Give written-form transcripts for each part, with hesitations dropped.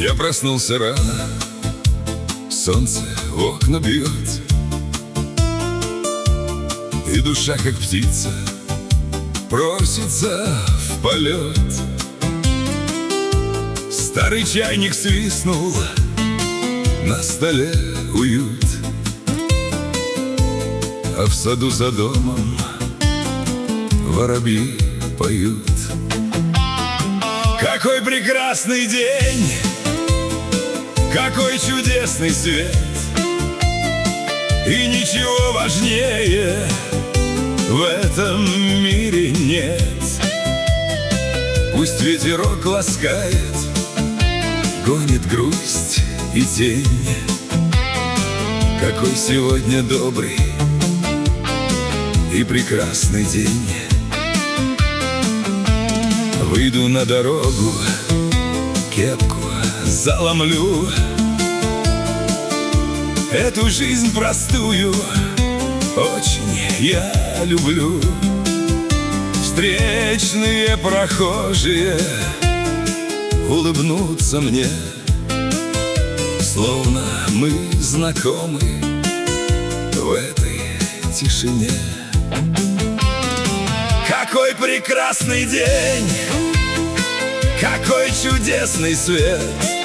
Я проснулся рано, солнце в окна бьет, и душа, как птица, просится в полет. Старый чайник свистнул, на столе уют, а в саду за домом воробьи поют. Какой прекрасный день, какой чудесный свет, и ничего важнее в этом мире нет. Пусть ветерок ласкает, гонит грусть и тень. Какой сегодня добрый и прекрасный день. Выйду на дорогу, кепку заломлю, эту жизнь простую очень я люблю. Встречные прохожие улыбнутся мне, словно мы знакомы в этой тишине. Какой прекрасный день, какой чудесный свет,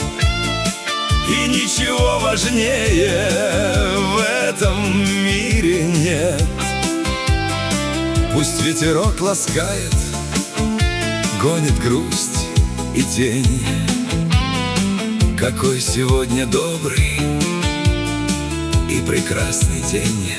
и ничего важнее в этом мире нет. Пусть ветерок ласкает, гонит грусть и тень. Какой сегодня добрый и прекрасный день.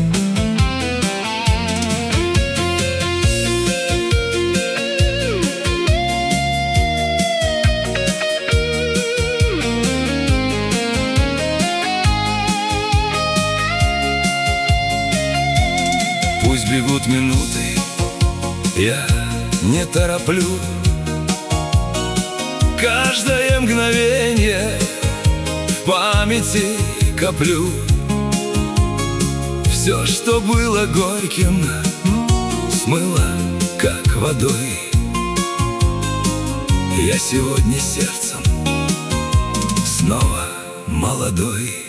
Пусть бегут минуты, я не тороплю, каждое мгновенье в памяти коплю. Все, что было горьким, смыло как водой. Я сегодня сердцем снова молодой.